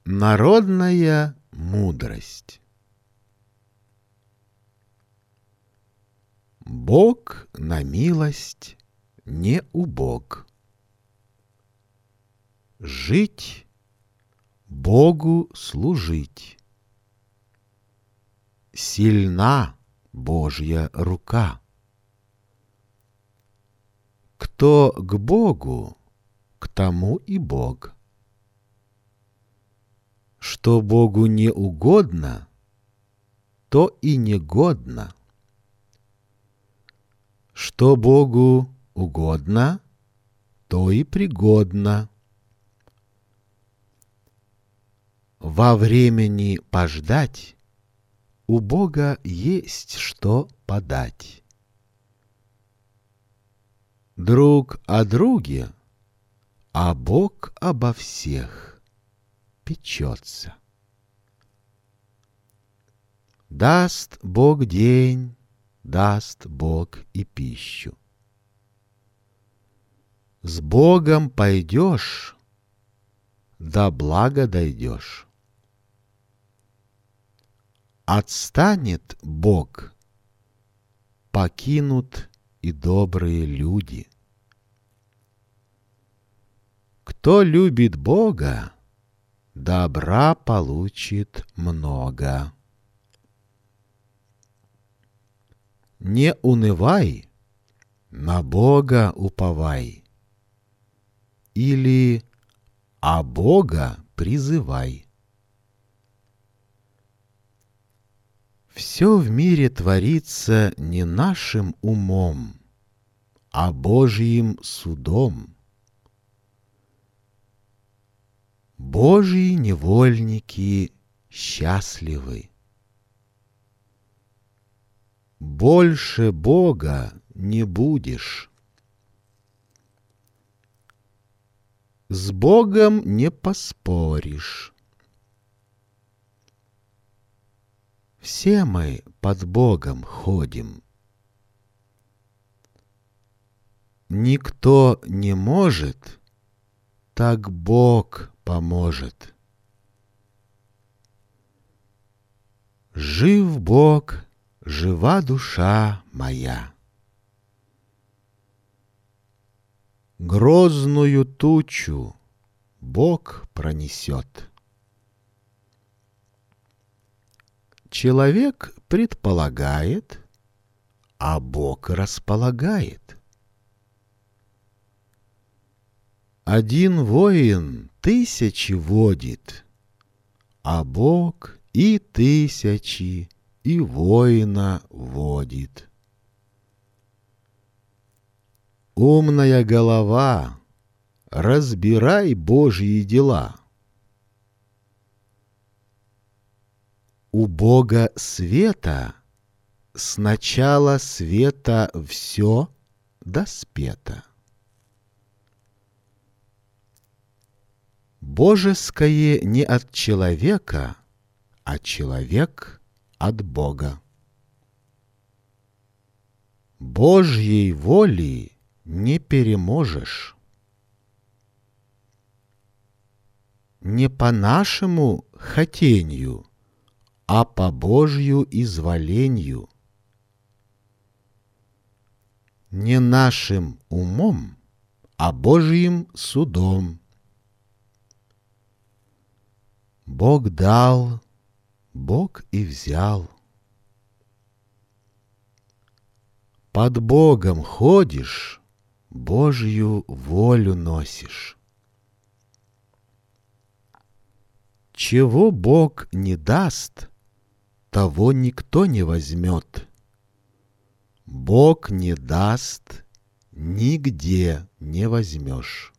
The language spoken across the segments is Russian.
Народная мудрость. Бог на милость не убог. Жить, Богу служить. Сильна Божья рука. Кто к Богу, к тому и Бог. Что Богу не угодно, то и негодно. Что Богу угодно, то и пригодно. Во времени пождать у Бога есть что подать. Друг о друге, а Бог обо всех печется. Даст Бог день, даст Бог и пищу. С Богом пойдешь, до блага дойдешь. Отстанет Бог, покинут и добрые люди. Кто любит Бога, добра получит много. Не унывай, на Бога уповай, или а Бога призывай. Все в мире творится не нашим умом, а Божьим судом. Божьи невольники счастливы. Больше Бога не будешь. С Богом не поспоришь. Все мы под Богом ходим. Никто не может, так Бог поможет. Жив Бог, жива душа моя. Грозную тучу Бог пронесет. Человек предполагает, а Бог располагает. Один воин тысячи водит, а Бог и тысячи, и воина водит. Умная голова, разбирай Божьи дела. У Бога света сначала света все доспето. Божеское не от человека, а человек от Бога. Божьей воли не переможешь. Не по нашему хотенью, а по Божью изволению. Не нашим умом, а Божьим судом. Бог дал, Бог и взял. Под Богом ходишь, Божью волю носишь. Чего Бог не даст, того никто не возьмет. Бог не даст, нигде не возьмешь.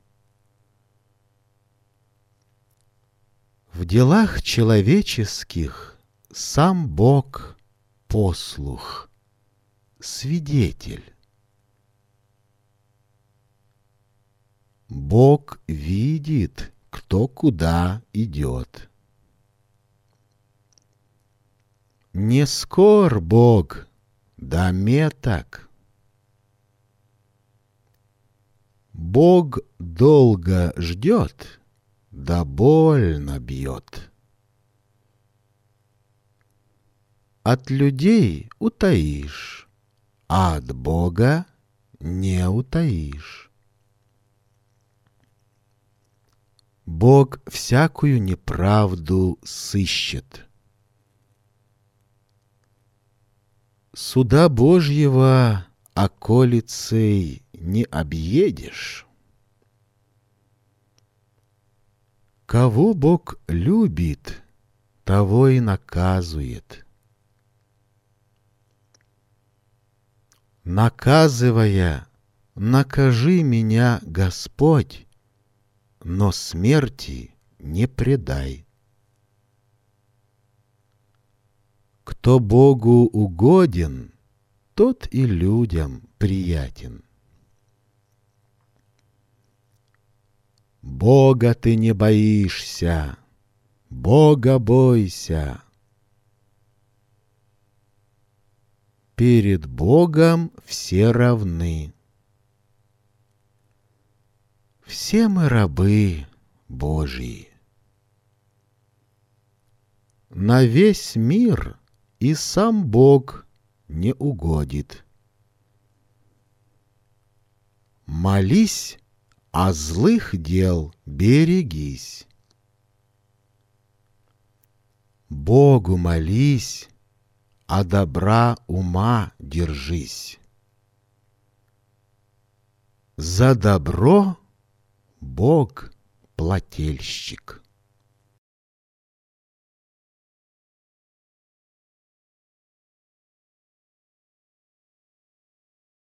В делах человеческих сам Бог послух, свидетель. Бог видит, кто куда идет. Не скор Бог, да меток. Бог долго ждет, да больно бьет. От людей утаишь, а от Бога не утаишь. Бог всякую неправду сыщет. Суда Божьего околицей не объедешь. Кого Бог любит, того и наказует. Наказывая, накажи меня, Господь, но смерти не предай. Кто Богу угоден, тот и людям приятен. Бога ты не боишься, Бога бойся. Перед Богом все равны. Все мы рабы Божьи. На весь мир и сам Бог не угодит. Молись, а злых дел берегись. Богу молись, а добра ума держись. За добро Бог плательщик.